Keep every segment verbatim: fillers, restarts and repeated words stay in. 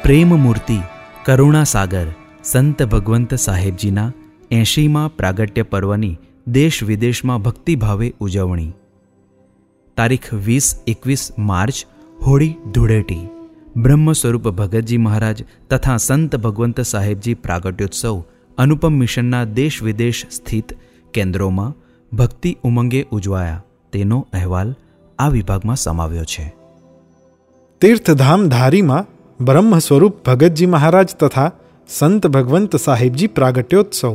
પ્રેમમૂર્તિ કરુણાસાગર સંત ભગવંત સાહેબજીના એંશીમાં પ્રાગટ્ય પર્વની દેશ વિદેશમાં ભક્તિભાવે ઉજવણી. તારીખ વીસ એકવીસ માર્ચ હોળી ધૂળેટી. બ્રહ્મ સ્વરૂપ ભગતજી મહારાજ તથા સંત ભગવંત સાહેબજી પ્રાગટ્યોત્સવ અનુપમ મિશનના દેશ વિદેશ સ્થિત કેન્દ્રોમાં ભક્તિ ઉમંગે ઉજવાયા તેનો અહેવાલ આ વિભાગમાં સમાવ્યો છે. તીર્થધામ ધારીમાં બ્રહ્મ સ્વરૂપ ભગતજી મહારાજ તથા સંત ભગવંત સાહેબજી પ્રાગટ્યોત્સવ.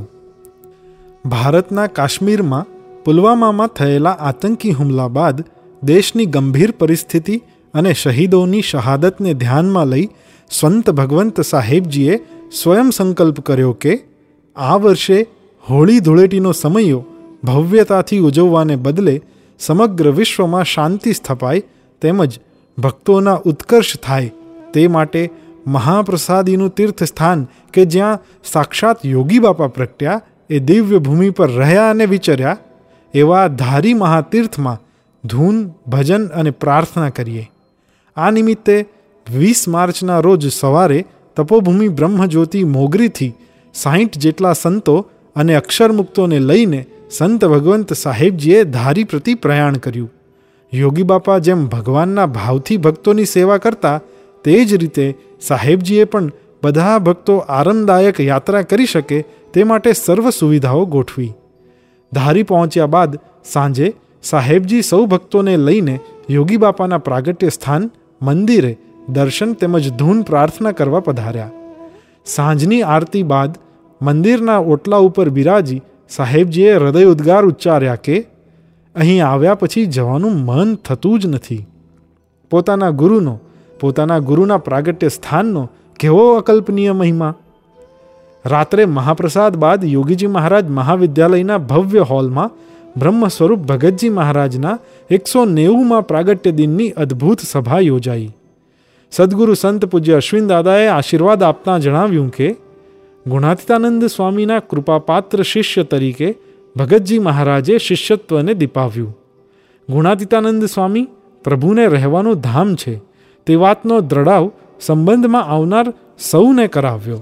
ભારતના કાશ્મીરમાં પુલવામામાં થયેલા આતંકી હુમલા બાદ દેશની ગંભીર પરિસ્થિતિ અને શહીદોની શહાદતને ધ્યાનમાં લઈ સંત ભગવંત સાહેબજીએ સ્વયં સંકલ્પ કર્યો કે આ વર્ષે હોળી ધૂળેટીનો સમયો ભવ્યતાથી ઉજવવાને બદલે સમગ્ર વિશ્વમાં શાંતિ સ્થપાય તેમજ ભક્તોના ઉત્કર્ષ થાય તે માટે મહાપ્રસાદીનું તીર્થસ્થાન કે જ્યાં સાક્ષાત યોગી બાપા પ્રગટ્યા એ દિવ્ય ભૂમિ પર રહ્યા અને વિચર્યા એવા ધારી મહાતીર્થમાં ધૂન ભજન અને પ્રાર્થના કરીએ. આ નિમિત્તે વીસ માર્ચના રોજ સવારે તપોભૂમિ બ્રહ્મજ્યોતિ મોગરીથી સાહીઠ જેટલા સંતો અને અક્ષરમુક્તોને લઈને સંત ભગવંત સાહેબજીએ ધારી પ્રતિ પ્રયાણ કર્યું. યોગી બાપા જેમ ભગવાનના ભાવથી ભક્તોની સેવા કરતા તે જ રીતે સાહેબજીએ પણ બધા ભક્તો આરામદાયક યાત્રા કરી શકે તે માટે સર્વ સુવિધાઓ ગોઠવી. ધારી પહોંચ્યા બાદ સાંજે સાહેબજી સૌ ભક્તોને લઈને યોગી બાપાના પ્રાગટ્ય સ્થાન મંદિરે દર્શન તેમજ ધૂન પ્રાર્થના કરવા પધાર્યા. સાંજની આરતી બાદ મંદિરના ઓટલા ઉપર બિરાજી સાહેબજીએ હૃદય ઉદ્ગાર ઉચ્ચાર્યા કે અહીં આવ્યા પછી જવાનું મન થતું જ નથી. પોતાના ગુરુનો પોતાના ગુરુના પ્રાગટ્ય સ્થાનનો કેવો અકલ્પનીય મહિમા! રાત્રે મહાપ્રસાદ બાદ યોગીજી મહારાજ મહાવિદ્યાલયના ભવ્ય હોલમાં બ્રહ્મ સ્વરૂપ ભગતજી મહારાજના એકસો નેવુંમાં પ્રાગટ્ય દિનની અદ્ભુત સભા યોજાઈ. સદગુરુ સંત પૂજ્ય અશ્વિન દાદાએ આશીર્વાદ આપતા જણાવ્યું કે ગુણાતીતાનંદ સ્વામીના કૃપાપાત્ર શિષ્ય તરીકે ભગતજી મહારાજે શિષ્યત્વને દીપાવ્યું. ગુણાતીતાનંદ સ્વામી પ્રભુને રહેવાનું ધામ છે તે વાતનો દ્રઢાવ સંબંધમાં આવનાર સૌને કરાવ્યો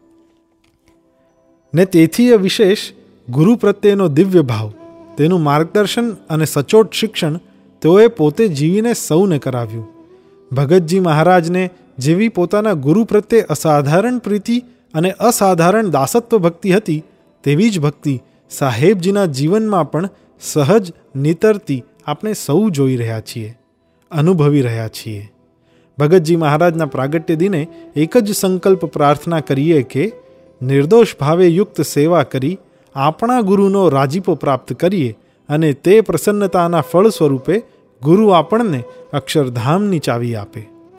ને તેથી એ વિશેષ ગુરુ પ્રત્યેનો દિવ્ય ભાવ, તેનું માર્ગદર્શન અને સચોટ શિક્ષણ તેઓએ પોતે જીવીને સૌને કરાવ્યું. ભગતજી મહારાજને જેવી પોતાના ગુરુ પ્રત્યે અસાધારણ પ્રીતિ અને અસાધારણ દાસત્વ ભક્તિ હતી તેવી જ ભક્તિ સાહેબજીના જીવનમાં પણ સહજ નિતરતી આપણે સૌ જોઈ રહ્યા છીએ, અનુભવી રહ્યા છીએ. ભગતજી મહારાજના પ્રાગટ્ય દિને એક જ સંકલ્પ પ્રાર્થના કરીએ કે નિર્દોષ ભાવે યુક્ત સેવા કરી આપણા ગુરુનો રાજીપો પ્રાપ્ત કરીએ અને તે પ્રસન્નતાના ફળ સ્વરૂપે ગુરુ આપણને અક્ષરધામની ચાવી આપે.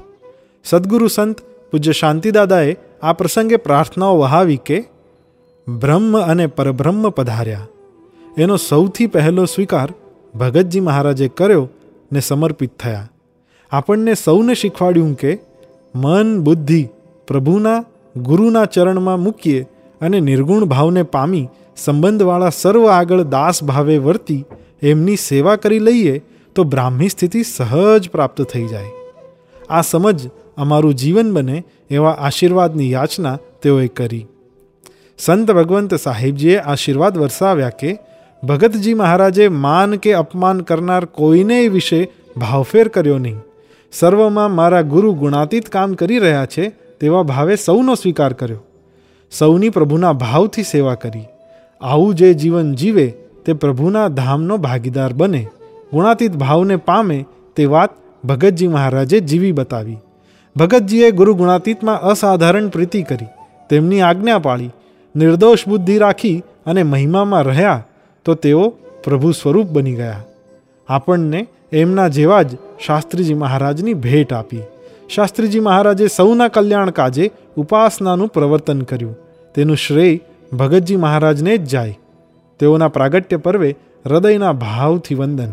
સદગુરુ સંત પૂજ્ય શાંતિદાદાએ આ પ્રસંગે પ્રાર્થનાઓ વહાવી કે બ્રહ્મ અને પરબ્રહ્મ પધાર્યા. એનો સૌથી પહેલો સ્વીકાર ભગતજી મહારાજે કર્યો ને સમર્પિત થયા. આપણને સૌને શીખવાડ્યું કે મન બુદ્ધિ પ્રભુના ગુરુના ચરણમાં મૂકીએ અને નિર્ગુણ ભાવને પામી સંબંધવાળા સર્વ આગળ દાસ ભાવે વર્તી એમની સેવા કરી લઈએ તો બ્રાહ્મી સ્થિતિ સહજ પ્રાપ્ત થઈ જાય. આ સમજ અમારું જીવન બને એવા આશીર્વાદની યાચના તેઓએ કરી. સંત ભગવંત સાહેબજીએ આશીર્વાદ વરસાવ્યા કે ભગતજી મહારાજે માન કે અપમાન કરનાર કોઈને વિશે ભાવફેર કર્યો નહીં. સર્વમાં મારા ગુરુ ગુણાતીત કામ કરી રહ્યા છે તેવા ભાવે સૌનો સ્વીકાર કર્યો. સૌની પ્રભુના ભાવથી સેવા કરી. આવું જે જીવન જીવે તે પ્રભુના ધામનો ભાગીદાર બને, ગુણાતીત ભાવને પામે તે વાત ભગતજી મહારાજે જીવી બતાવી. ભગતજીએ ગુરુ ગુણાતીતમાં અસાધારણ પ્રીતિ કરી, તેમની આજ્ઞા પાળી, નિર્દોષ બુદ્ધિ રાખી અને મહિમામાં રહ્યા તો તેઓ પ્રભુ સ્વરૂપ બની ગયા. આપણને એમના જેવા જ શાસ્ત્રીજી મહારાજની ભેટ આપી. શાસ્ત્રીજી મહારાજે સૌના કલ્યાણ કાજે ઉપાસનાનું પ્રવર્તન કર્યું. તેનું શ્રેય ભગતજી મહારાજને જ જાય. તેઓના પ્રાગટ્ય પર્વે હૃદયના ભાવથી વંદન.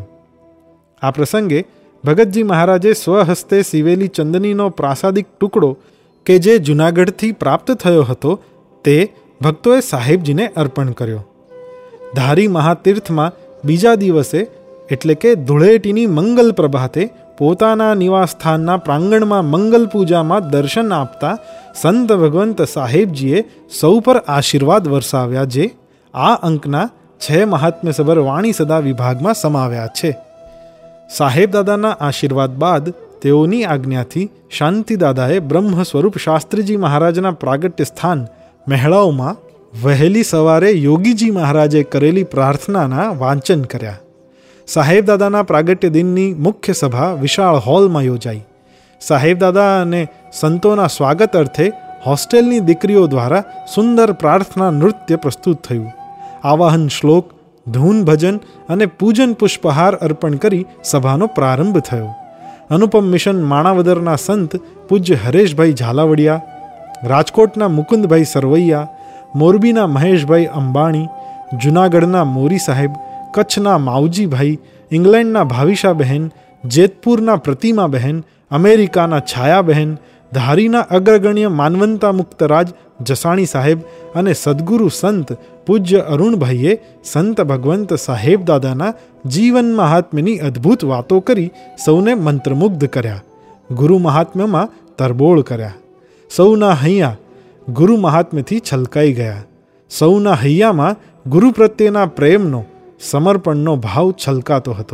આ પ્રસંગે ભગતજી મહારાજે સ્વહસ્તે સીવેલી ચંદનીનો પ્રાસાદિક ટુકડો કે જે જૂનાગઢથી પ્રાપ્ત થયો હતો તે ભક્તોએ સાહેબજીને અર્પણ કર્યો. ધારી મહાતીર્થમાં બીજા દિવસે એટલે કે ધૂળેટીની મંગલ પ્રભાતે પોતાના નિવાસસ્થાનના પ્રાંગણમાં મંગલ પૂજામાં દર્શન આપતા સંત ભગવંત સાહેબજીએ સૌ પર આશીર્વાદ વરસાવ્યા, જે આ અંકના છ મહાત્મ્યસભર વાણી સદા વિભાગમાં સમાવ્યા છે. સાહેબદાદાના આશીર્વાદ બાદ તેઓની આજ્ઞાથી શાંતિદાદાએ બ્રહ્મ સ્વરૂપ શાસ્ત્રીજી મહારાજના પ્રાગટ્ય સ્થાન મહેળાઓમાં વહેલી સવારે યોગીજી મહારાજે કરેલી પ્રાર્થનાના વાંચન કર્યા. સાહેબદાદાના પ્રાગટ્ય દિનની મુખ્ય સભા વિશાળ હોલમાં યોજાઈ. સાહેબદાદા અને સંતોના સ્વાગત અર્થે હોસ્ટેલની દીકરીઓ દ્વારા સુંદર પ્રાર્થના નૃત્ય પ્રસ્તુત થયું. આવાહન શ્લોક, ધૂન ભજન અને પૂજન પુષ્પહાર અર્પણ કરી સભાનો પ્રારંભ થયો. અનુપમ મિશન માણાવદરના સંત પૂજ્ય હરેશભાઈ ઝાલાવડિયા, રાજકોટના મુકુંદભાઈ સરવૈયા, મોરબીના મહેશભાઈ અંબાણી, જૂનાગઢના મોરી સાહેબ, કચ્છના માવજીભાઈ, ઇંગ્લેન્ડના ભાવિશાબહેન, જેતપુરના પ્રતિમાબહેન, અમેરિકાના છાયાબહેન, ધારીના અગ્રગણ્ય માનવંતા મુક્તરાજ જસાણી સાહેબ અને સદગુરુ સંત પૂજ્ય અરુણભાઈએ સંત ભગવંત સાહેબદાદાના જીવન મહાત્મ્યની અદ્ભુત વાતો કરી સૌને મંત્રમુગ્ધ કર્યા. ગુરુ મહાત્મ્યમાં તરબોળ કર્યા. સૌના હૈયા ગુરુ મહાત્મ્યથી છલકાઈ ગયા. સૌના હૈયામાં ગુરુ પ્રત્યેના પ્રેમનો, સમર્પણનો ભાવ છલકાતો હતો.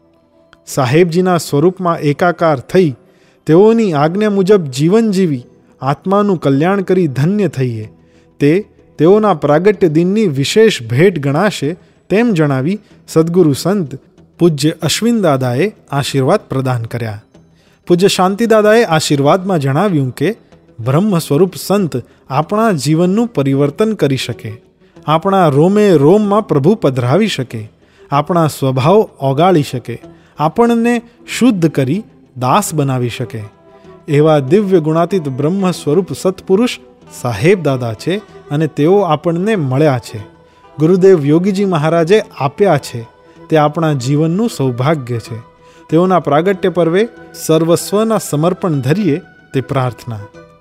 સાહેબજીના સ્વરૂપમાં એકાકાર થઈ તેઓની આજ્ઞા મુજબ જીવન જીવી આત્માનું કલ્યાણ કરી ધન્ય થઈએ, તે તેઓના પ્રાગટ્ય દિનની વિશેષ ભેટ ગણાશે તેમ જણાવી સદગુરુ સંત પૂજ્ય અશ્વિનદાદાએ આશીર્વાદ પ્રદાન કર્યા. પૂજ્ય શાંતિદાદાએ આશીર્વાદમાં જણાવ્યું કે બ્રહ્મ સ્વરૂપ સંત આપણા જીવનનું પરિવર્તન કરી શકે, આપણા રોમે રોમમાં પ્રભુ પધરાવી શકે, આપણા સ્વભાવ ઓગાળી શકે, આપણને શુદ્ધ કરી દાસ બનાવી શકે. એવા દિવ્ય ગુણાતીત બ્રહ્મ સ્વરૂપ સત્પુરુષ સાહેબદાદા છે અને તેઓ આપણને મળ્યા છે. ગુરુદેવ યોગીજી મહારાજે આપ્યા છે. તે આપણા જીવનનું સૌભાગ્ય છે. તેઓના પ્રાગટ્ય પર્વે સર્વસ્વના સમર્પણ ધરીએ તે પ્રાર્થના.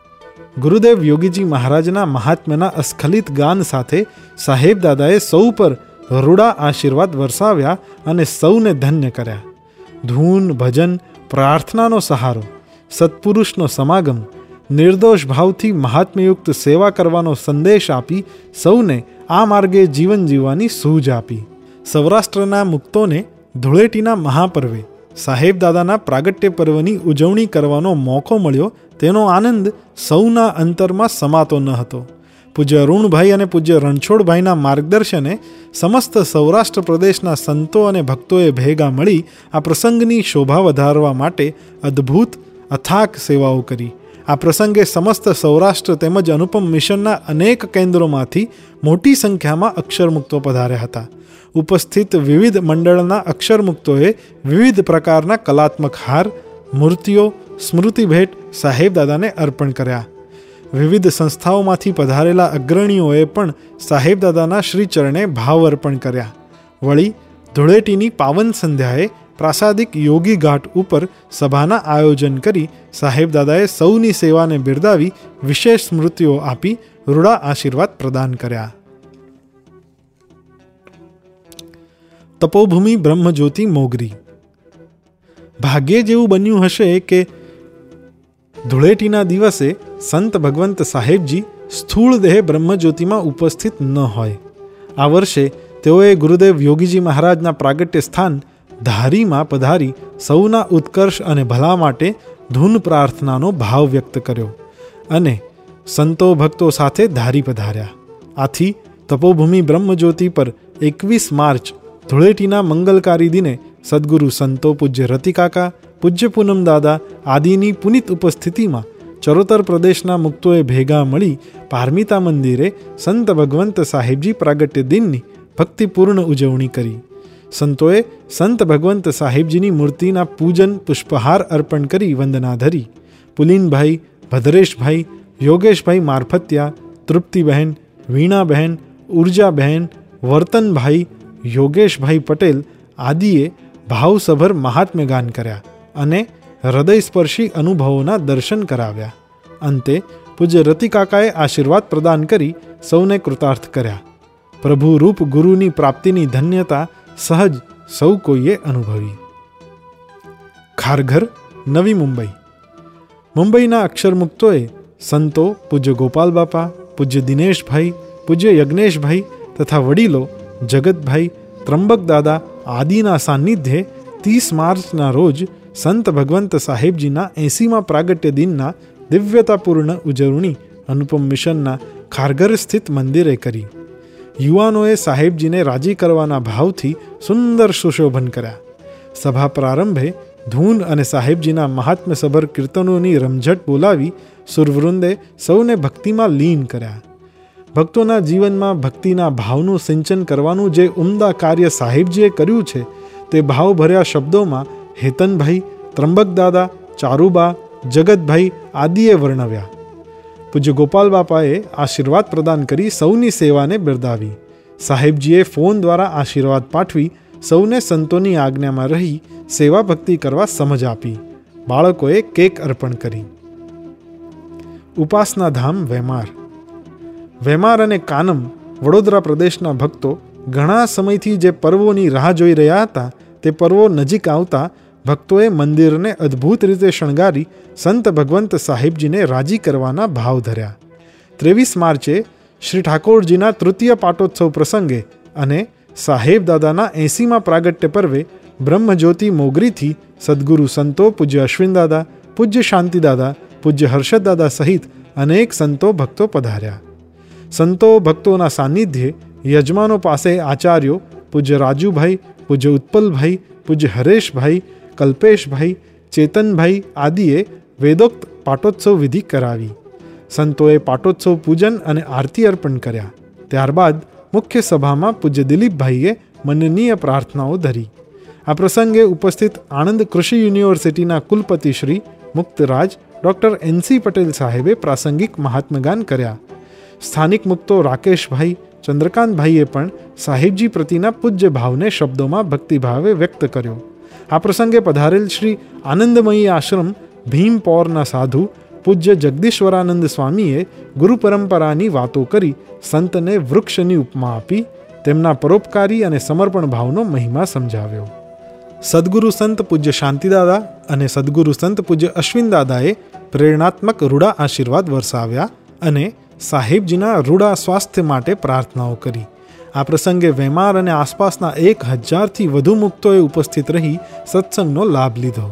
ગુરુદેવ યોગીજી મહારાજના મહાત્મ્યના અસ્ખલિત ગાન સાથે સાહેબદાદાએ સૌ પર રૂડા આશીર્વાદ વરસાવ્યા અને સૌને ધન્ય કર્યા. ધૂન, ભજન, પ્રાર્થનાનો સહારો, સત્પુરુષનો સમાગમ, નિર્દોષ ભાવથી મહાત્મ્યયુક્ત સેવા કરવાનો સંદેશ આપી સૌને આ માર્ગે જીવન જીવવાની સૂઝ આપી. સૌરાષ્ટ્રના મુક્તોને ધૂળેટીના મહાપર્વે સાહેબદાદાના પ્રાગટ્ય પર્વની ઉજવણી કરવાનો મોકો મળ્યો, તેનો આનંદ સૌના અંતરમાં સમાતો ન હતો. પૂજ્ય અરુણભાઈ અને પૂજ્ય રણછોડભાઈના માર્ગદર્શને સમસ્ત સૌરાષ્ટ્ર પ્રદેશના સંતો અને ભક્તોએ ભેગા મળી આ પ્રસંગની શોભા વધારવા માટે અદ્ભુત અથાક સેવાઓ કરી. આ પ્રસંગે સમસ્ત સૌરાષ્ટ્ર તેમજ અનુપમ મિશનના અનેક કેન્દ્રોમાંથી મોટી સંખ્યામાં અક્ષરમુક્તો પધાર્યા હતા. ઉપસ્થિત વિવિધ મંડળના અક્ષરમુક્તોએ વિવિધ પ્રકારના કલાત્મક હાર, મૂર્તિઓ, સ્મૃતિ ભેટ સાહેબદાદાને અર્પણ કર્યા. વિવિધ સંસ્થાઓમાંથી પધારેલા અગ્રણીઓએ પણ સાહેબદાદાના શ્રીચરણે ભાવ અર્પણ કર્યા. વળી ધૂળેટીની પાવન સંધ્યાએ પ્રાસાદિક યોગી ઘાટ ઉપર સભાના આયોજન કરી સાહેબદાદાએ સૌની સેવાને બિરદાવી વિશેષ સ્મૃતિઓ આપી રૂડા આશીર્વાદ પ્રદાન કર્યા. તપોભૂમિ બ્રહ્મજ્યોતિ મોગરી. ભાગ્યે જેવું બન્યું હશે કે ધૂળેટીના દિવસે સંત ભગવંત સાહેબજી સ્થૂળ દેહે બ્રહ્મજ્યોતિમાં ઉપસ્થિત ન હોય. આ વર્ષે તેઓએ ગુરુદેવ યોગીજી મહારાજના પ્રાગટ્ય સ્થાન ધારીમાં પધારી સૌના ઉત્કર્ષ અને ભલા માટે ધૂન પ્રાર્થનાનો ભાવ વ્યક્ત કર્યો અને સંતો ભક્તો સાથે ધારી પધાર્યા. આથી તપોભૂમિ બ્રહ્મજ્યોતિ પર એકવીસ માર્ચ ધૂળેટીના મંગલકારી દિને સદગુરુ સંતો પૂજ્ય રતિકાકા, પૂજ્ય પૂનમ દાદા આદિની પુનિત ઉપસ્થિતિમાં ચરોતર પ્રદેશના મુક્તોએ ભેગા મળી પારમિતા મંદિરે સંત ભગવંત સાહેબજી પ્રાગટ્ય દિનની ભક્તિપૂર્ણ ઉજવણી કરી. સંતોએ સંત ભગવંત સાહેબજીની મૂર્તિના પૂજન પુષ્પહાર અર્પણ કરી વંદના ધરી. પુલિનભાઈ, ભદ્રેશભાઈ, યોગેશભાઈ મારફતિયા, તૃપ્તિબહેન, વીણાબહેન, ઉર્જાબહેન, વર્તનભાઈ, યોગેશભાઈ પટેલ આદિએ ભાવસભર મહાત્મ્ય ગાન કર્યા અને હૃદયસ્પર્શી અનુભવોના દર્શન કરાવ્યા. અંતે પૂજ્ય રતિકાકાએ આશીર્વાદ પ્રદાન કરી સૌને કૃતાર્થ કર્યા. પ્રભુ રૂપ ગુરુની પ્રાપ્તિની ધન્યતા સહજ સૌ કોઈએ અનુભવી. ખારઘર, નવી મુંબઈ. મુંબઈના અક્ષરમુક્તોએ સંતો પૂજ્ય ગોપાલ બાપા, પૂજ્ય દિનેશભાઈ, પૂજ્ય યજ્ઞેશભાઈ તથા વડીલો જગતભાઈ, ત્રંબક દાદા આદિના સાનિધ્યે ત્રીસ માર્ચના રોજ સંત ભગવંત સાહેબજીના એંસીમાં પ્રાગટ્ય દિનના દિવ્યતાપૂર્ણ ઉજવણી અનુપમ મિશનના ખારઘર સ્થિત મંદિરે કરી. યુવાનોએ સાહેબજીને રાજી કરવાના ભાવથી સુંદર સુશોભન કર્યા. સભા પ્રારંભે ધૂન અને સાહેબજીના મહાત્મ્યસભર કીર્તનોની રમઝટ બોલાવી સુરવૃંદે સૌને ભક્તિમાં લીન કર્યા. ભક્તોના જીવનમાં ભક્તિના ભાવનું સિંચન કરવાનું જે ઉમદા કાર્ય સાહેબજીએ કર્યું છે તે ભાવભર્યા શબ્દોમાં હેતનભાઈ, ત્રંબક દાદા, ચારુબા, જગતભાઈ આદિએ વર્ણવ્યા. પૂજ્ય ગોપાલ બાપાએ આશીર્વાદ પ્રદાન કરી સૌની સેવાને બિરદાવી. સાહેબજીએ ફોન દ્વારા આશીર્વાદ પાઠવી સૌને સંતોની આજ્ઞામાં રહી સેવા ભક્તિ કરવા સમજ આપી. બાળકોએ કેક અર્પણ કરી. ઉપાસના ધામ વેમાર. વેમાર અને કાનમ વડોદરા પ્રદેશના ભક્તો ઘણા સમયથી જે પર્વોની રાહ જોઈ રહ્યા હતા તે પર્વો નજીક આવતા ભક્તોએ મંદિરને અદ્ભુત રીતે શણગારી સંત ભગવંત સાહેબજીને રાજી કરવાના ભાવ ધર્યા. ત્રેવીસ માર્ચે શ્રી ઠાકોરજીના તૃતીય પાટોત્સવ પ્રસંગે અને સાહેબ દાદાના એંસીમાં પ્રાગટ્ય પર્વે બ્રહ્મજ્યોતિ મોગરીથી સદગુરુ સંતો પૂજ્ય અશ્વિન દાદા, પૂજ્ય શાંતિ દાદા, પૂજ્ય હર્ષદ દાદા સહિત અનેક સંતો ભક્તો પધાર્યા. સંતો ભક્તોના સાનિધ્યે યજમાનો પાસે આચાર્યો પૂજ્ય રાજુભાઈ, પૂજ્ય ઉત્પલભાઈ, પૂજ્ય હરેશભાઈ, કલ્પેશભાઈ, ચેતનભાઈ આદિએ વેદોક્ત પાટોત્સવ વિધિ કરાવી. સંતોએ પાટોત્સવ પૂજન અને આરતી અર્પણ કર્યા. ત્યારબાદ મુખ્ય સભામાં પૂજ્ય દિલીપભાઈએ મનનીય પ્રાર્થનાઓ ધરી. આ પ્રસંગે ઉપસ્થિત આણંદ કૃષિ યુનિવર્સિટીના કુલપતિ Shri Muktraj doctor N C Patel સાહેબે પ્રાસંગિક મહાત્મગાન કર્યા. સ્થાનિક મુક્તો રાકેશભાઈ, ચંદ્રકાંતભાઈએ પણ સાહેબજી પ્રતિના પૂજ્ય ભાવને શબ્દોમાં ભક્તિભાવે વ્યક્ત કર્યો. આ પ્રસંગે પધારેલ શ્રી આનંદમયી આશ્રમ ભીમપોરના સાધુ પૂજ્ય જગદીશ્વરાનંદ સ્વામીએ ગુરુ પરંપરાની વાતો કરી સંતને વૃક્ષની ઉપમા આપી તેમના પરોપકારી અને સમર્પણ ભાવનો મહિમા સમજાવ્યો. સદગુરુ સંત પૂજ્ય શાંતિદાદા અને સદગુરુ સંત પૂજ્ય અશ્વિન દાદાએ પ્રેરણાત્મક રૂડા આશીર્વાદ વરસાવ્યા અને સાહેબજીના રૂડા સ્વાસ્થ્ય માટે પ્રાર્થનાઓ કરી. આ પ્રસંગે વેમાર અને આસપાસના એક હજારથી વધુ મુક્તોએ ઉપસ્થિત રહી સત્સંગનો લાભ લીધો.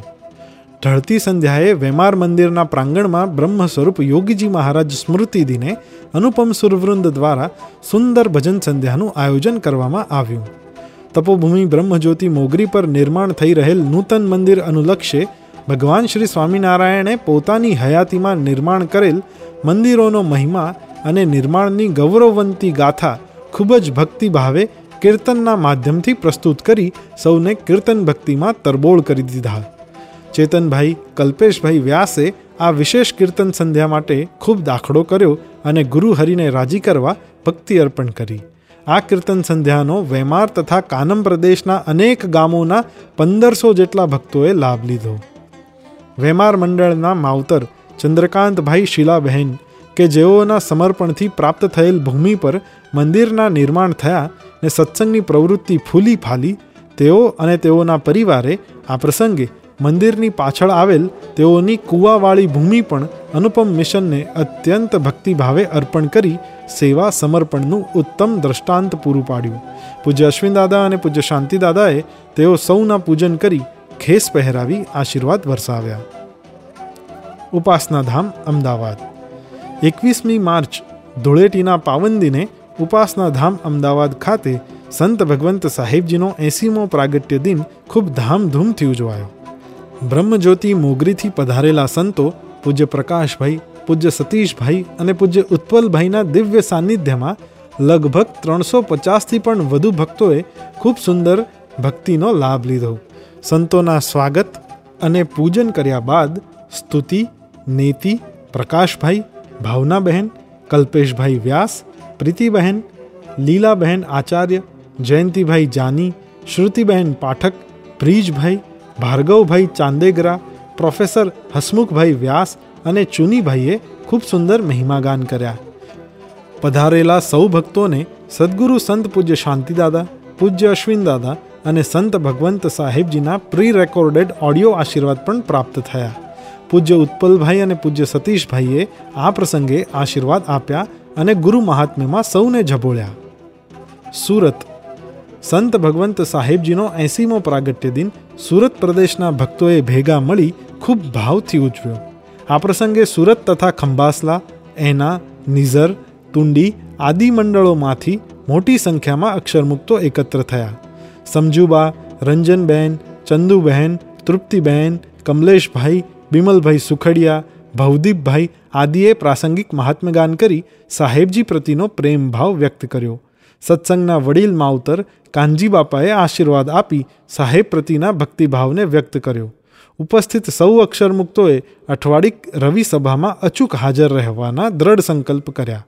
ઢળતી સંધ્યાએ વેમાર મંદિરના પ્રાંગણમાં બ્રહ્મ સ્વરૂપ યોગીજી મહારાજ સ્મૃતિ દિને અનુપમ સુરવૃંદ દ્વારા સુંદર ભજન સંધ્યાનું આયોજન કરવામાં આવ્યું. તપોભૂમિ બ્રહ્મજ્યોતિ મોગરી પર નિર્માણ થઈ રહેલ નૂતન મંદિર અનુલક્ષે ભગવાન શ્રી સ્વામિનારાયણે પોતાની હયાતીમાં નિર્માણ કરેલ મંદિરોનો મહિમા અને નિર્માણની ગૌરવવંતી ગાથા ખૂબ જ ભક્તિભાવે કીર્તનના માધ્યમથી પ્રસ્તુત કરી સૌને કીર્તન ભક્તિમાં તરબોળ કરી દીધા. ચેતનભાઈ, કલ્પેશભાઈ વ્યાસે આ વિશેષ કીર્તન સંધ્યા માટે ખૂબ દાખલો કર્યો અને ગુરુ હરિને રાજી કરવા ભક્તિ અર્પણ કરી. આ કીર્તન સંધ્યાનો વેમાર તથા કાનમ પ્રદેશના અનેક ગામોના પંદરસો જેટલા ભક્તોએ લાભ લીધો. વેમાર મંડળના માવતર ચંદ્રકાંતભાઈ શીલાબહેન કે જેઓના સમર્પણથી પ્રાપ્ત થયેલ ભૂમિ પર મંદિરના નિર્માણ થયા ને સત્સંગની પ્રવૃત્તિ ફૂલી ફાલી, તેઓ અને તેઓના પરિવારે આ પ્રસંગે મંદિરની પાછળ આવેલ તેઓની કૂવાવાળી ભૂમિ પણ અનુપમ મિશનને અત્યંત ભક્તિભાવે અર્પણ કરી સેવા સમર્પણનું ઉત્તમ દ્રષ્ટાંત પૂરું પાડ્યું. પૂજ્ય અશ્વિન દાદા અને પૂજ્ય શાંતિ દાદાએ તેઓ સૌના પૂજન કરી ખેસ પહેરાવી આશીર્વાદ વરસાવ્યા. ઉપાસના ધામ અમદાવાદ. એકવીસમી માર્ચ ધૂળેટીના પાવન દિને ઉપાસના ધામ અમદાવાદ ખાતે સંત ભગવંત સાહેબજીનો એંસીમો પ્રાગટ્ય દિન ખૂબ ધામધૂમથી ઉજવાયો. બ્રહ્મજ્યોતિ મોગરીથી પધારેલા સંતો પૂજ્ય પ્રકાશભાઈ, પૂજ્ય સતીશભાઈ અને પૂજ્ય ઉત્પલભાઈના દિવ્ય સાનિધ્યમાં લગભગ ત્રણસો પચાસથી પણ વધુ ભક્તોએ ખૂબ સુંદર ભક્તિનો લાભ લીધો. સંતોના સ્વાગત અને પૂજન કર્યા બાદ સ્તુતિ, નેતિ, પ્રકાશભાઈ, ભાવનાબહેન, કલ્પેશભાઈ વ્યાસ, પ્રીતિબહેન, લીલાબહેન આચાર્ય, જયંતિભાઈ જાની, શ્રુતિબહેન પાઠક, બ્રીજભાઈ, ભાર્ગવભાઈ ચાંદેગરા, પ્રોફેસર હસમુખભાઈ વ્યાસ અને ચુનીભાઈએ ખૂબ સુંદર મહિમાગાન કર્યા. પધારેલા સૌ ભક્તોને સદગુરુ સંત પૂજ્ય શાંતિદાદા, પૂજ્ય અશ્વિન દાદા અને સંત ભગવંત સાહેબજીના પ્રી રેકોર્ડેડ ઓડિયો આશીર્વાદ પણ પ્રાપ્ત થયા. પૂજ્ય ઉત્પલભાઈ અને પૂજ્ય સતીશભાઈએ આ પ્રસંગે આશીર્વાદ આપ્યા અને ગુરુ મહાત્મ્યમાં સૌને ઝબોળ્યા. સુરત સંત ભગવંત સાહેબજીનો એંસીમો પ્રાગટ્ય દિન સુરત પ્રદેશના ભક્તોએ ભેગા મળી ખૂબ ભાવથી ઉજવ્યો. આ પ્રસંગે સુરત તથા ખંભાસલા, એના, નિઝર, તુંડી આદિ મંડળોમાંથી મોટી સંખ્યામાં અક્ષરમુક્તો એકત્ર થયા. સમજુબા, રંજનબહેન, ચંદુબહેન, તૃપ્તિબહેન, કમલેશભાઈ, બિમલભાઈ સુખડિયા, ભવદીપભાઈ આદિએ પ્રાસંગિક મહાત્મગાન કરી સાહેબજી પ્રતિનો પ્રેમ ભાવ વ્યક્ત કર્યો. સત્સંગના વડીલ માવતર કાનજી બાપાએ આશીર્વાદ આપી સાહેબ પ્રતિના ભક્તિભાવને વ્યક્ત કર્યો. ઉપસ્થિત સૌ અક્ષરમુક્તોએ અઠવાડિક રવિ સભામાં અચૂક હાજર રહેવાના દ્રઢ સંકલ્પ કર્યા.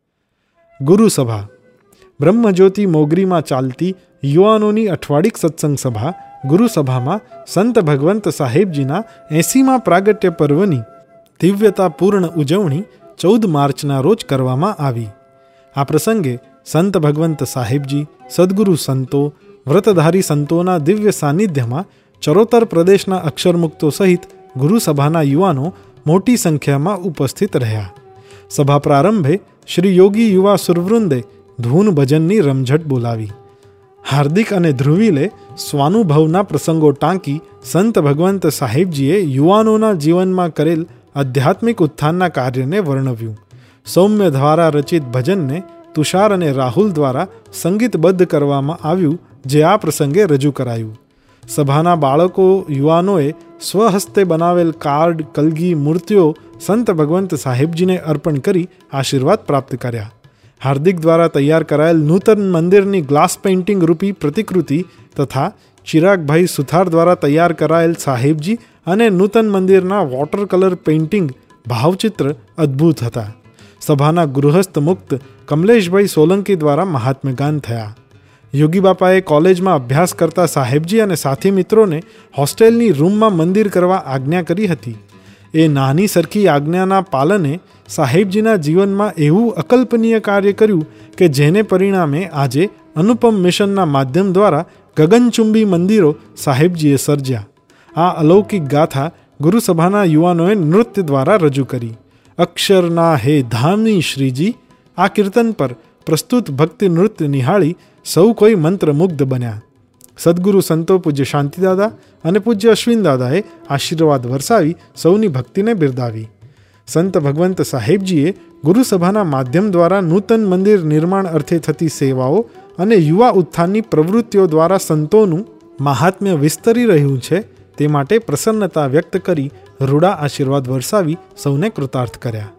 ગુરુસભા બ્રહ્મજ્યોતિ મોગરીમાં ચાલતી યુવાનોની અઠવાડિક સત્સંગ સભા ગુરુસભામાં સંત ભગવંત સાહેબજીના એંસીમા પ્રાગટ્ય પર્વની દિવ્યતાપૂર્ણ ઉજવણી ચૌદ માર્ચના રોજ કરવામાં આવી. આ પ્રસંગે સંત ભગવંત સાહેબજી, સદગુરુ સંતો, વ્રતધારી સંતોના દિવ્ય સાનિધ્યમાં ચરોતર પ્રદેશના અક્ષરમુક્તો સહિત ગુરુસભાના યુવાનો મોટી સંખ્યામાં ઉપસ્થિત રહ્યા. સભા પ્રારંભે શ્રી યોગી યુવા સુરવૃંદે ધૂન ભજનની રમઝટ બોલાવી. હાર્દિક અને ધ્રુવીલે સ્વાનુભવના પ્રસંગો ટાંકી સંત ભગવંત સાહેબજીએ યુવાનોના જીવનમાં કરેલ આધ્યાત્મિક ઉત્થાનના કાર્યને વર્ણવ્યું. સૌમ્ય દ્વારા રચિત ભજનને તુષાર અને રાહુલ દ્વારા સંગીતબદ્ધ કરવામાં આવ્યું, જે આ પ્રસંગે રજૂ કરાયું. સભાના બાળકો યુવાનોએ સ્વહસ્તે બનાવેલ કાર્ડ, કલગી, મૂર્તિઓ સંત ભગવંત સાહેબજીને અર્પણ કરી આશીર્વાદ પ્રાપ્ત કર્યા. હાર્દિક દ્વારા તૈયાર કરાયેલ નૂતન મંદિરની ગ્લાસ પેઇન્ટિંગ રૂપી પ્રતિકૃતિ તથા ચિરાગભાઈ સુથાર દ્વારા તૈયાર કરાયેલ સાહેબજી અને નૂતન મંદિરના વોટર કલર પેઇન્ટિંગ ભાવચિત્ર અદ્ભુત હતા. સભાના ગૃહસ્થ મુક્ત કમલેશભાઈ સોલંકી દ્વારા મહાત્મ્યગાન થયા. યોગી બાપાએ કોલેજમાં અભ્યાસ કરતા સાહેબજી અને સાથી મિત્રોને હોસ્ટેલની રૂમમાં મંદિર કરવા આજ્ઞા કરી હતી. એ નાની સરખી આજ્ઞાના પાલને સાહેબજીના જીવનમાં એવું અકલ્પનીય કાર્ય કર્યું કે જેને પરિણામે આજે અનુપમ મિશનના માધ્યમ દ્વારા ગગનચુંબી મંદિરો સાહેબજીએ સર્જ્યા. આ અલૌકિક ગાથા ગુરુસભાના યુવાનોએ નૃત્ય દ્વારા રજૂ કરી. અક્ષરના હે ધામી શ્રીજી આ કીર્તન પર પ્રસ્તુત ભક્તિ નૃત્ય નિહાળી સૌ કોઈ મંત્રમુગ્ધ બન્યા. સદગુરુ સંતો પૂજ્ય શાંતિદાદા અને પૂજ્ય અશ્વિનદાદાએ આશીર્વાદ વરસાવી સૌની ભક્તિને બિરદાવી. સંત ભગવંત સાહેબજીએ ગુરુસભાના માધ્યમ દ્વારા નૂતન મંદિર નિર્માણ અર્થે થતી સેવાઓ અને યુવા ઉત્થાનની પ્રવૃત્તિઓ દ્વારા સંતોનું મહાત્મ્ય વિસ્તરી રહ્યું છે તે માટે પ્રસન્નતા વ્યક્ત કરી રૂડા આશીર્વાદ વરસાવી સૌને કૃતાર્થ કર્યા.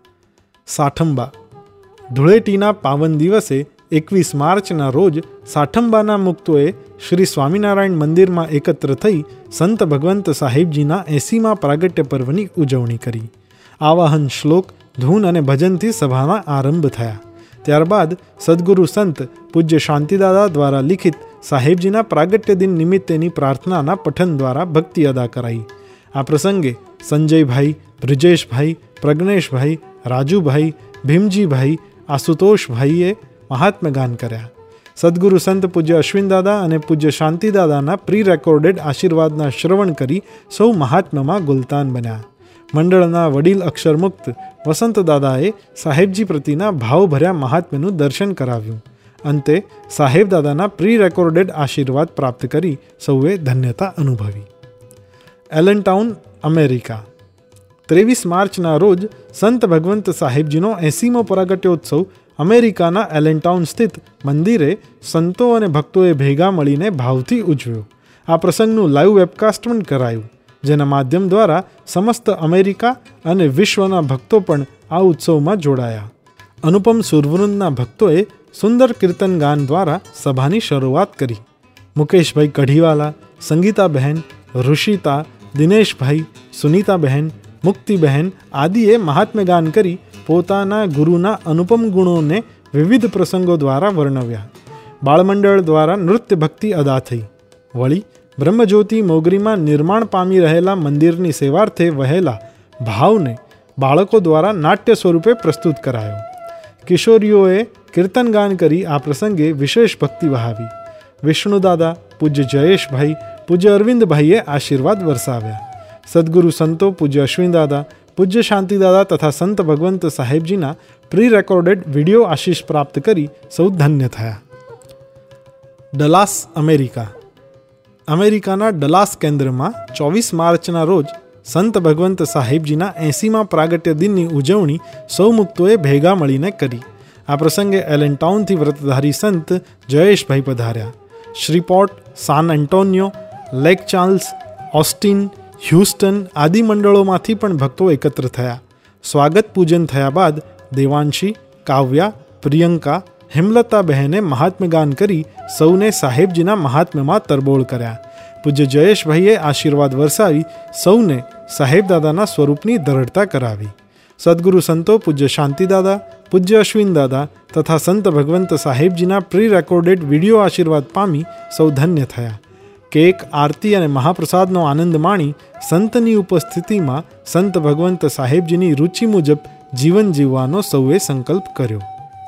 સાઠંબા ધૂળેટીના પાવન દિવસે એકવીસ માર્ચના રોજ સાઠંબાના મુક્તોએ શ્રી સ્વામિનારાયણ મંદિરમાં એકત્ર થઈ સંત ભગવંત સાહેબજીના એંસીમા પ્રાગટ્ય પર્વની ઉજવણી કરી. આવાહન શ્લોક, ધૂન અને ભજનથી સભાના આરંભ થયા. ત્યારબાદ સદગુરુ સંત પૂજ્ય શાંતિદાદા દ્વારા લિખિત સાહેબજીના પ્રાગટ્ય દિન નિમિત્તેની પ્રાર્થનાના પઠન દ્વારા ભક્તિ અદા કરાઈ. આ પ્રસંગે સંજયભાઈ, બ્રિજેશભાઈ, પ્રજ્ઞેશભાઈ, રાજુભાઈ, ભીમજીભાઈ, આશુતોષભાઈએ મહાત્મગાન કર્યા. સદગુરુ સંત પૂજ્ય અશ્વિનદાદા અને પૂજ્ય શાંતિદાદાના પ્રી રેકોર્ડેડ આશીર્વાદના શ્રવણ કરી સૌ મહાત્મ્યમાં ગુલતાન બન્યા. મંડળના વડીલ અક્ષરમુક્ત વસંતદાદાએ સાહેબજી પ્રતિના ભાવભર્યા મહાત્મ્યનું દર્શન કરાવ્યું. અંતે સાહેબદાદાના પ્રી રેકોર્ડેડ આશીર્વાદ પ્રાપ્ત કરી સૌએ ધન્યતા અનુભવી. એલનટાઉન, અમેરિકા ત્રેવીસ માર્ચના રોજ સંત ભગવંત સાહેબજીનો એંસીમો પ્રાગટ્યોત્સવ અમેરિકાના એલનટાઉન સ્થિત મંદિરે સંતો અને ભક્તોએ ભેગા મળીને ભાવથી ઉજવ્યો. આ પ્રસંગનું લાઈવ વેબકાસ્ટ પણ કરાયું, જેના માધ્યમ દ્વારા સમસ્ત અમેરિકા અને વિશ્વના ભક્તો પણ આ ઉત્સવમાં જોડાયા. અનુપમ સુરવૃંદના ભક્તોએ સુંદર કીર્તન ગાન દ્વારા સભાની શરૂઆત કરી. મુકેશભાઈ કઢીવાલા, સંગીતાબહેન, ઋષિતા, દિનેશભાઈ, સુનીતાબહેન, મુક્તિબહેન આદિએ મહાત્મ્યગાન કરી પોતાના ગુરુના અનુપમ ગુણોને વિવિધ પ્રસંગો દ્વારા વર્ણવ્યા. બાળમંડળ દ્વારા નૃત્ય ભક્તિ અદા થઈ. વળી બ્રહ્મજ્યોતિ મોગરીમાં નિર્માણ પામી રહેલા મંદિરની સેવાર્થે વહેલા ભાવને બાળકો દ્વારા નાટ્ય સ્વરૂપે પ્રસ્તુત કરાયો. કિશોરીઓએ કીર્તનગાન કરી આ પ્રસંગે વિશેષ ભક્તિ વહાવી. વિષ્ણુદાદા, પૂજ્ય જયેશભાઈ, પૂજ્ય અરવિંદભાઈએ આશીર્વાદ વરસાવ્યા. સદગુરુ સંતો પૂજ્ય અશ્વિનદાદા, પૂજ્ય શાંતિદાદા તથા સંત ભગવંત સાહેબજીના પ્રી રેકોર્ડેડ વિડીયો આશીષ પ્રાપ્ત કરી સૌ ધન્ય થયા. Dallas, America. અમેરિકાના ડલાસ કેન્દ્રમાં ચોવીસ માર્ચના રોજ સંત ભગવંત સાહેબજીના એંસીમાં પ્રાગટ્ય દિનની ઉજવણી સૌ મુક્તોએ ભેગા મળીને કરી. આ પ્રસંગે એલેનટાઉનથી વ્રતધારી સંત જયેશભાઈ પધાર્યા. Shreveport, San Antonio, Lake Charles, Austin, Houston આદિ મંડળોમાંથી પણ ભક્તો એકત્ર થયા. સ્વાગત પૂજન થયા બાદ દેવાંશી, કાવ્યા, પ્રિયંકા, હેમલતા બહેને મહાત્મ્ય ગાન કરી સૌને સાહેબજીના મહાત્મ્યમાં તરબોળ કર્યા. પૂજ્ય જયેશભાઈએ આશીર્વાદ વરસાવી સૌને સાહેબદાદાના સ્વરૂપની દૃઢતા કરાવી. સદગુરુ સંતો પૂજ્ય શાંતિદાદા, પૂજ્ય અશ્વિનદાદા તથા સંત ભગવંત સાહેબજીના પ્રી રેકોર્ડેડ વિડીયો આશીર્વાદ પામી સૌ ધન્ય થયા. કેક, આરતી અને મહાપ્રસાદનો આનંદ માણી સંતની ઉપસ્થિતિમાં સંત ભગવંત સાહેબજીની રુચિ મુજબ જીવન જીવવાનો સૌએ સંકલ્પ કર્યો.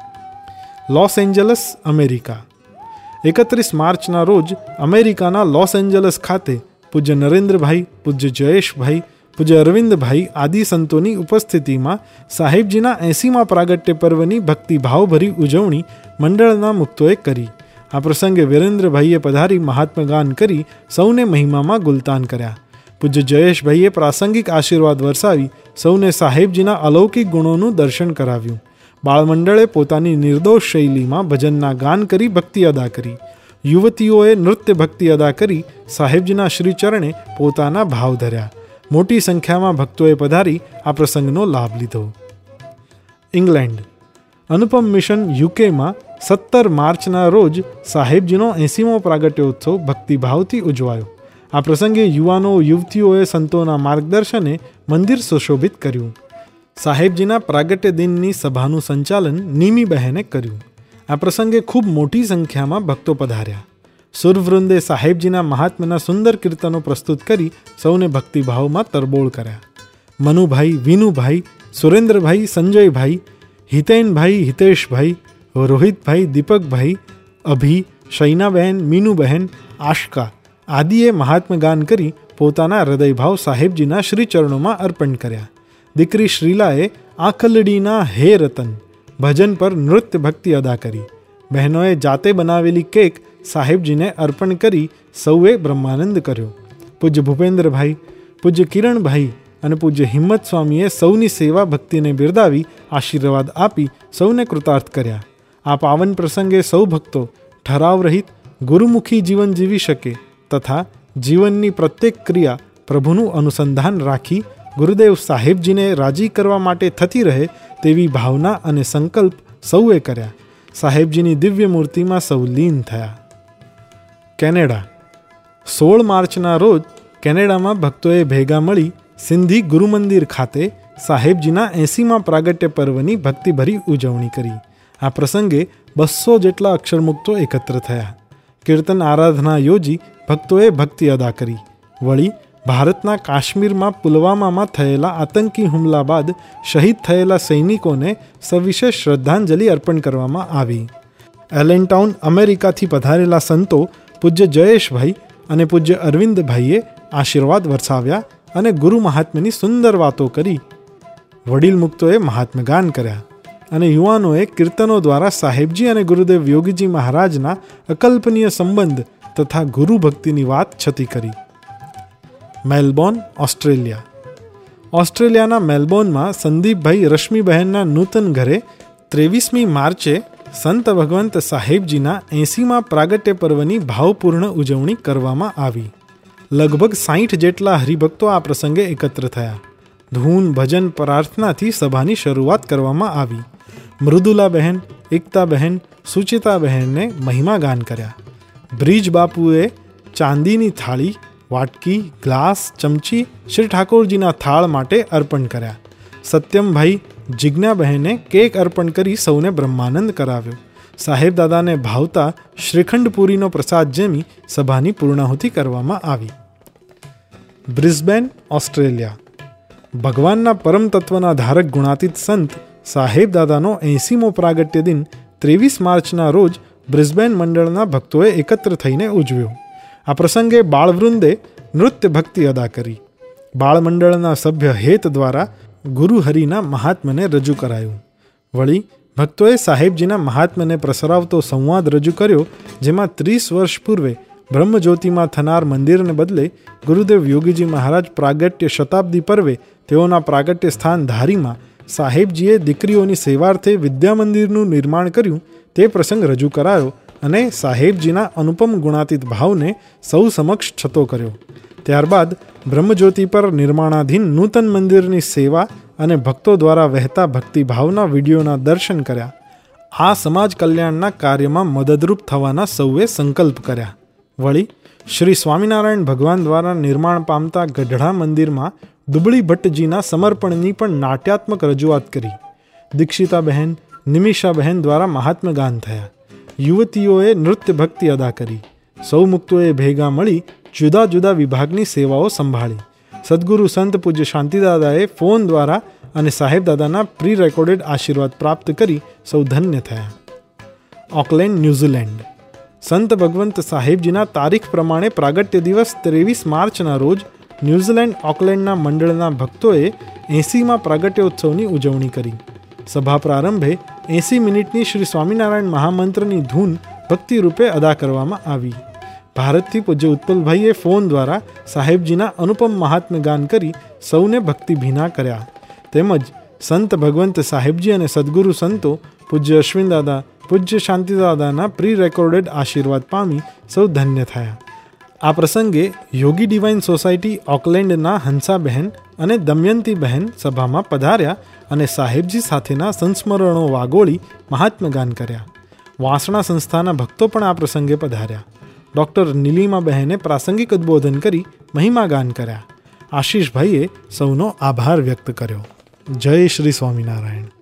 Los Angeles, America. એકત્રીસ માર્ચના રોજ અમેરિકાના લોસ એન્જલસ ખાતે પૂજ્ય નરેન્દ્રભાઈ, પૂજ્ય જયેશભાઈ, પૂજ્ય અરવિંદભાઈ આદિ સંતોની ઉપસ્થિતિમાં સાહેબજીના એંસીમાં પ્રાગટ્ય પર્વની ભક્તિભાવભરી ઉજવણી મંડળના મુક્તોએ કરી. આ પ્રસંગે વિરેન્દ્રભાઈએ પધારી મહાત્મ્ય ગાન કરી સૌને મહિમામાં ગુલતાન કર્યા. પૂજ્ય જયેશભાઈએ પ્રાસંગિક આશીર્વાદ વરસાવી સૌને સાહેબજીના અલૌકિક ગુણોનું દર્શન કરાવ્યું. બાળમંડળે પોતાની નિર્દોષ શૈલીમાં ભજનના ગાન કરી ભક્તિ અદા કરી. યુવતીઓએ નૃત્ય ભક્તિ અદા કરી સાહેબજીના શ્રીચરણે પોતાના ભાવ ધર્યા. મોટી સંખ્યામાં ભક્તોએ પધારી આ પ્રસંગનો લાભ લીધો. ઇંગ્લેન્ડ. અનુપમ મિશન, યુકેમાં સત્તર માર્ચના રોજ સાહેબજીનો એંસીમો પ્રાગટ્યોત્સવ ભક્તિભાવથી ઉજવાયો. આ પ્રસંગે યુવાનો યુવતીઓએ સંતોના માર્ગદર્શને મંદિર સુશોભિત કર્યું. સાહેબજીના પ્રાગટ્ય દિનની સભાનું સંચાલન નીમી બહેને કર્યું. આ પ્રસંગે ખૂબ મોટી સંખ્યામાં ભક્તો પધાર્યા. સુરવૃંદે સાહેબજીના મહાત્મ્યના સુંદર કીર્તનો પ્રસ્તુત કરી સૌને ભક્તિભાવમાં તરબોળ કર્યા. મનુભાઈ, વિનુભાઈ, સુરેન્દ્રભાઈ, સંજયભાઈ, હિતેનભાઈ, હિતેશભાઈ, રોહિતભાઈ, દીપકભાઈ, અભી, શૈનાબહેન, મીનુબહેન, આશકા આદિએ મહાત્મ્ય ગાન કરી પોતાના હૃદયભાવ સાહેબજીના શ્રીચરણોમાં અર્પણ કર્યા. દીકરી શ્રીલાએ આખલડીના હે રતન ભજન પર નૃત્ય ભક્તિ અદા કરી. બહેનોએ જાતે બનાવેલી કેક સાહેબજીને અર્પણ કરી સૌએ બ્રહ્માનંદ કર્યો. પૂજ્ય ભૂપેન્દ્રભાઈ, પૂજ્ય કિરણભાઈ અને પૂજ્ય હિંમત સ્વામીએ સૌની સેવા ભક્તિને બિરદાવી આશીર્વાદ આપી સૌને કૃતાર્થ કર્યા. આ પાવન પ્રસંગે સૌ ભક્તો ઠરાવ રહિત ગુરુમુખી જીવન જીવી શકે તથા જીવનની પ્રત્યેક ક્રિયા પ્રભુનું અનુસંધાન રાખી ગુરુદેવ સાહેબજીને રાજી કરવા માટે થતી રહે તેવી ભાવના અને સંકલ્પ સૌએ કર્યા. સાહેબજીની દિવ્ય મૂર્તિમાં સૌ લીન થયા. કેનેડા. સોળ માર્ચના રોજ કેનેડામાં ભક્તોએ ભેગા મળી સિંધી ગુરુમંદિર ખાતે સાહેબજીના એંસીમાં પ્રાગટ્ય પર્વની ભક્તિભરી ઉજવણી કરી. આ પ્રસંગે બસો જેટલા અક્ષરમુક્તો એકત્ર થયા. કીર્તન આરાધના યોજી ભક્તોએ ભક્તિ અદા કરી. વળી ભારતના કાશ્મીરમાં પુલવામામાં થયેલા આતંકી હુમલા બાદ શહીદ થયેલા સૈનિકોને સવિશેષ શ્રદ્ધાંજલિ અર્પણ કરવામાં આવી. એલેનટાઉન, અમેરિકાથી પધારેલા સંતો પૂજ્ય જયેશભાઈ અને પૂજ્ય અરવિંદભાઈએ આશીર્વાદ વરસાવ્યા અને ગુરુ મહાત્મ્યની સુંદર વાતો કરી. વડીલ મુક્તોએ મહાત્મ્ય ગાન કર્યા અને યુવાનોએ કીર્તનો દ્વારા સાહેબજી અને ગુરુદેવ યોગીજી મહારાજના અકલ્પનીય સંબંધ તથા ગુરુ ભક્તિની વાત છતી કરી. Melbourne, Australia. ઓસ્ટ્રેલિયાના મેલબોર્નમાં સંદીપભાઈ રશ્મિબહેનના નૂતન ઘરે ત્રેવીસમી માર્ચે સંત ભગવંત સાહેબજીના એંસીમાં પ્રાગટ્ય પર્વની ભાવપૂર્ણ ઉજવણી કરવામાં આવી. લગભગ સાઠ જેટલા હરિભક્તો આ પ્રસંગે એકત્ર થયા. ધૂન, ભજન, પ્રાર્થનાથી સભાની શરૂઆત કરવામાં આવી. મૃદુલાબહેન, એકતાબહેન, સુચિતાબહેનને મહિમા ગાન કર્યા. બ્રિજ બાપુએ ચાંદીની થાળી, વાટકી, ગ્લાસ, ચમચી શ્રી ઠાકોરજીના થાળ માટે અર્પણ કર્યા. સત્યમભાઈ, જિજ્ઞાબહેને કેક અર્પણ કરી સૌને બ્રહ્માનંદ કરાવ્યો. સાહેબ દાદાને ભાવતા શ્રીખંડપુરીનો પ્રસાદ જમી સભાની પૂર્ણાહુતિ કરવામાં આવી. Brisbane, Australia. ભગવાનના પરમ તત્વના ધારક ગુણાતીત સંત સાહેબ દાદાનો એંસીમો પ્રાગટ્ય દિન ત્રેવીસ માર્ચના રોજ બ્રિસ્બેન મંડળના ભક્તોએ એકત્ર થઈને ઉજવ્યો. આ પ્રસંગે બાળવૃંદે નૃત્ય ભક્તિ અદા કરી. બાળમંડળના સભ્ય હેત દ્વારા ગુરુહરિના મહાત્મ્યને રજૂ કરાયું. વળી ભક્તોએ સાહેબજીના મહાત્મ્યને પ્રસરાવતો સંવાદ રજૂ કર્યો, જેમાં ત્રીસ વર્ષ પૂર્વે બ્રહ્મજ્યોતિમાં થનાર મંદિરને બદલે ગુરુદેવ યોગીજી મહારાજ પ્રાગટ્ય શતાબ્દી પર્વે તેઓના પ્રાગટ્ય સ્થાન ધારીમાં સાહેબજીએ દીકરીઓની સેવાર્થે વિદ્યા મંદિરનું નિર્માણ કર્યું તે પ્રસંગ રજૂ કરાયો અને સાહેબજીના અનુપમ ગુણાતીત ભાવને સૌ સમક્ષ છતો કર્યો. ત્યારબાદ બ્રહ્મજ્યોતિ પર નિર્માણાધીન નૂતન મંદિરની સેવા અને ભક્તો દ્વારા વહેતા ભક્તિભાવના વિડીયોના દર્શન કર્યા. આ સમાજ કલ્યાણના કાર્યમાં મદદરૂપ થવાના સૌએ સંકલ્પ કર્યા. વળી શ્રી સ્વામિનારાયણ ભગવાન દ્વારા નિર્માણ પામતા ગઢડા મંદિરમાં દુબળી ભટ્ટજીના સમર્પણની પણ નાટ્યાત્મક રજૂઆત કરી. દીક્ષિતાબહેન, નિમિષાબહેન દ્વારા મહાત્મ્ય ગાન થયા. યુવતીઓએ નૃત્ય ભક્તિ અદા કરી. સૌ મુક્તોએ ભેગા મળી જુદા જુદા વિભાગની સેવાઓ સંભાળી. સદગુરુ સંત પૂજ્ય શાંતિદાદાએ ફોન દ્વારા અને સાહેબદાદાના પ્રી રેકોર્ડેડ આશીર્વાદ પ્રાપ્ત કરી સૌ ધન્ય થયા. ઓકલેન્ડ, ન્યૂઝીલેન્ડ. સંત ભગવંત સાહેબજીના તારીખ પ્રમાણે પ્રાગટ્ય દિવસ ત્રેવીસ માર્ચના રોજ ન્યૂઝીલેન્ડ ઓકલેન્ડના મંડળના ભક્તોએ એંસીમાં પ્રાગટ્યોત્સવની ઉજવણી કરી. સભા પ્રારંભે એંસી મિનિટની શ્રી સ્વામિનારાયણ મહામંત્રની ધૂન ભક્તિરૂપે અદા કરવામાં આવી. ભારતથી પૂજ્ય ઉત્પલભાઈએ ફોન દ્વારા સાહેબજીના અનુપમ મહાત્મ્ય ગાન કરી સૌને ભક્તિભીના કર્યા. તેમજ સંત ભગવંત સાહેબજી અને સદગુરુ સંતો પૂજ્ય અશ્વિનદાદા, પૂજ્ય શાંતિદાદાના પ્રી રેકોર્ડેડ આશીર્વાદ પામી સૌ ધન્ય થયા. આ પ્રસંગે યોગી ડિવાઇન સોસાયટી ઓકલેન્ડના હંસાબહેન અને દમયંતીબહેન સભામાં પધાર્યા અને સાહેબજી સાથેના સંસ્મરણો વાગોળી મહાત્મ્ય ગાન કર્યા. વાસણા સંસ્થાના ભક્તો પણ આ પ્રસંગે પધાર્યા. ડૉક્ટર નીલિમાબહેને પ્રાસંગિક ઉદ્બોધન કરી મહિમા ગાન કર્યા. આશીષભાઈએ સૌનો આભાર વ્યક્ત કર્યો. જય શ્રી સ્વામિનારાયણ.